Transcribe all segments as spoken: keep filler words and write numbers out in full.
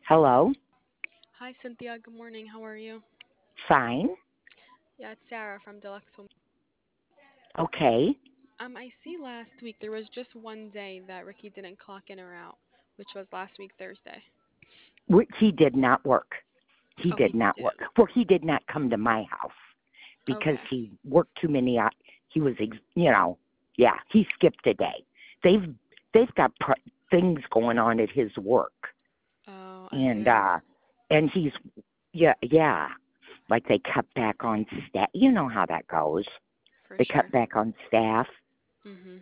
Hello? Hi, Cynthia. Good morning. How are you? Fine. Yeah, it's Sarah from Deluxe Home. Okay. Um, I see last week there was just one day that Ricky didn't clock in or out, which was last week Thursday. W- He did not work. He Oh, he did not work. didn't. Well, he did not come to my house because Okay. he worked too many. hou- He was, ex- you know, yeah. He skipped a day. They've they've got pr- things going on at his work, Oh, I and see. uh, and he's yeah yeah. Like they cut back on staff. You know how that goes. For They sure. cut back on staff. Mhm.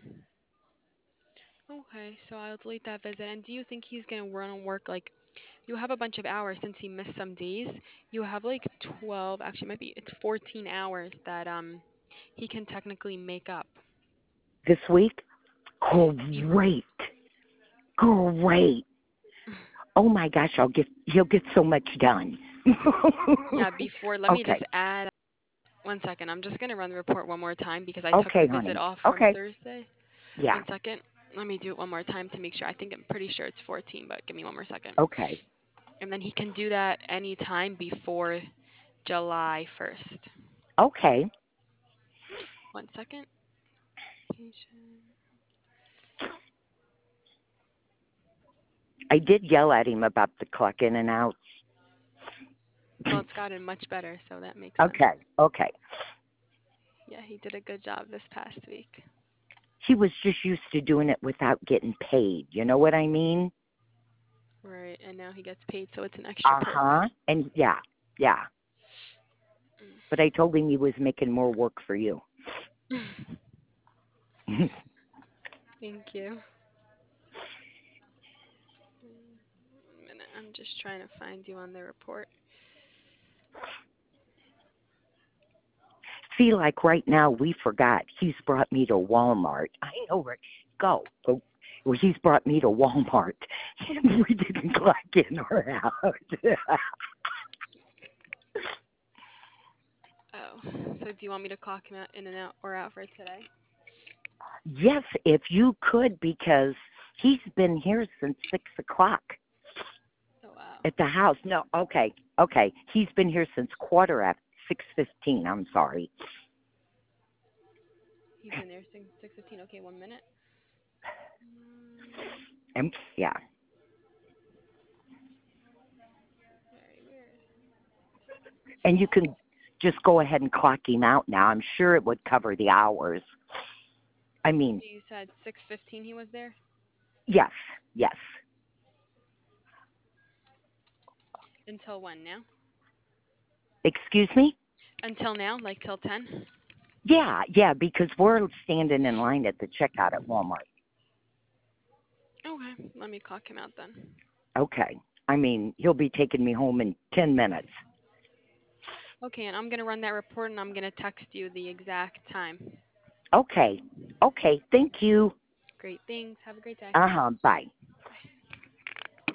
Okay, so I'll delete that visit. And do you think he's gonna run and work like you have a bunch of hours since he missed some days? You have like twelve, actually, it might be it's fourteen hours that um he can technically make up. This week. Be- Great, great. Oh my gosh, I'll get he'll get so much done. yeah, before. Let me just Okay. add one second. I'm just gonna run the report one more time because I took the Okay, visit honey. off from Okay. Thursday. Yeah. One second. Let me do it one more time to make sure. I think I'm pretty sure it's fourteen, but give me one more second. Okay. And then he can do that any time before July first. Okay. One second. Patient. I did yell at him about the clock in and out. Well, it's gotten much better, so that makes sense. Okay. Okay. Yeah, he did a good job this past week. He was just used to doing it without getting paid. You know what I mean? Right, and now he gets paid, so it's an extra Uh perk. huh. And yeah, yeah. But I told him he was making more work for you. Thank you. One minute. I'm just trying to find you on the report. See, like right now, we forgot. He's brought me to Walmart. I know where. Go. Go. Well, he's brought me to Walmart, and we didn't clock in or out. Oh, so do you want me to clock him out in and out or out for today? Yes, if you could, because he's been here since six o'clock Oh wow. at the house. No, okay, okay. He's been here since quarter after six fifteen. I'm sorry. He's in there since six fifteen. Okay, one minute. Mm, And yeah, very weird. and you can just go ahead and clock him out now. I'm sure it would cover the hours. I mean, So you said six fifteen he was there? yes, yes. Until when now? Excuse me? Until now, like till ten? Yeah, yeah, because we're standing in line at the checkout at Walmart. Okay, let me clock him out then. Okay. I mean, he'll be taking me home in ten minutes. Okay, and I'm gonna run that report and I'm gonna text you the exact time. Okay. Okay. Thank you. Great, thanks. Have a great day. Uh huh. Bye.